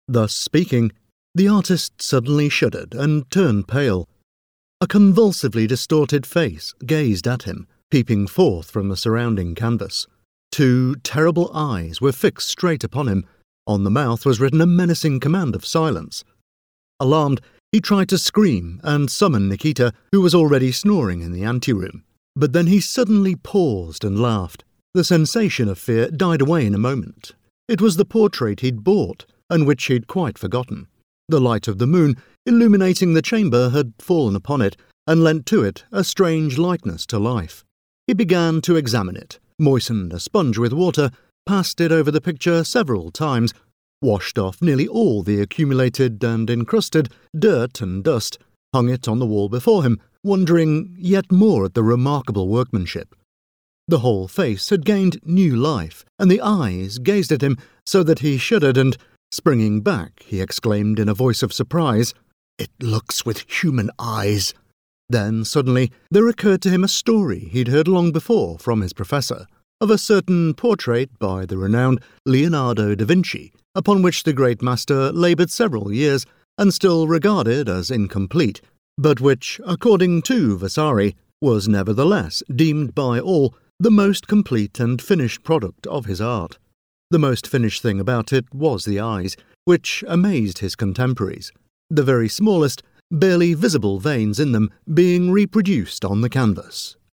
Thus speaking, the artist suddenly shuddered and turned pale. A convulsively distorted face gazed at him, peeping forth from the surrounding canvas. Two terrible eyes were fixed straight upon him. On the mouth was written a menacing command of silence. Alarmed, he tried to scream and summon Nikita, who was already snoring in the anteroom. But then he suddenly paused and laughed. The sensation of fear died away in a moment. It was the portrait he'd bought, and which he'd quite forgotten. The light of the moon, illuminating the chamber, had fallen upon it, and lent to it a strange likeness to life. He began to examine it, moistened a sponge with water, passed it over the picture several times, washed off nearly all the accumulated and encrusted dirt and dust, hung it on the wall before him, wondering yet more at the remarkable workmanship. The whole face had gained new life, and the eyes gazed at him so that he shuddered and, springing back, he exclaimed in a voice of surprise, "It looks with human eyes." Then, suddenly, there occurred to him a story he'd heard long before from his professor, of a certain portrait by the renowned Leonardo da Vinci, upon which the great master laboured several years and still regarded as incomplete, but which, according to Vasari, was nevertheless deemed by all the most complete and finished product of his art. The most finished thing about it was the eyes, which amazed his contemporaries, the very smallest, barely visible veins in them being reproduced on the canvas.